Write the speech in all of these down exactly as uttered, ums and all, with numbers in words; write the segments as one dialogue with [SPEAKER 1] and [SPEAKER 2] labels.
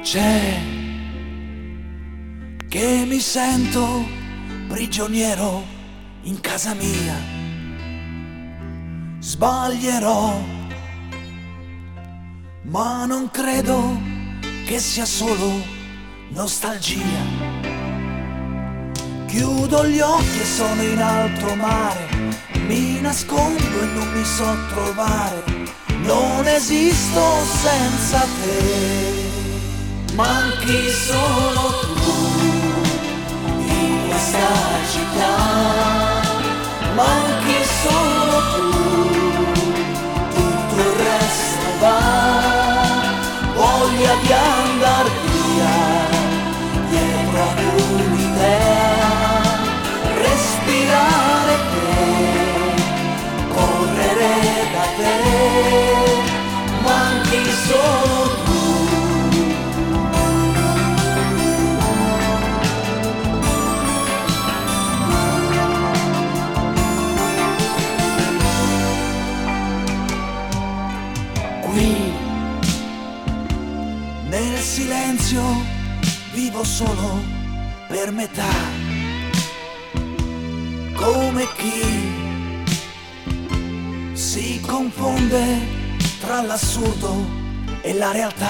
[SPEAKER 1] C'è che mi sento prigioniero in casa mia. Sbaglierò, ma non credo che sia solo nostalgia. Chiudo gli occhi e sono in alto mare, mi nascondo e non mi so trovare. Non esisto senza te, manchi solo tu in questa città, manchi solo tu, tutto il resto va, voglia di andar via, dietro ad un'idea, respirare te, correre da te, manchi solo tu. Qui nel silenzio vivo solo per metà, come chi si confonde tra l'assurdo e la realtà.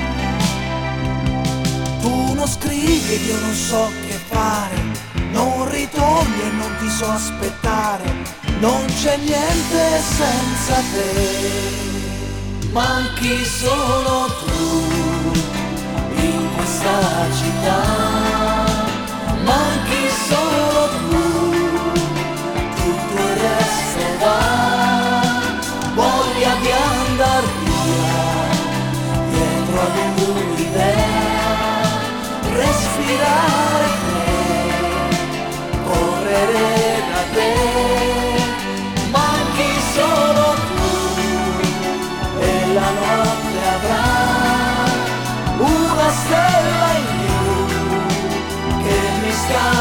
[SPEAKER 1] Tu non scrivi ed io non so che fare, non ritorni e non ti so aspettare, non c'è niente senza te. Manchi solo tu in questa città, manchi solo tu, tutto il resto va, voglia di andar via, dietro ad un'idea, respirare te, correre da te, manchi solo tu. La notte avrà una stella in più che mi scalda.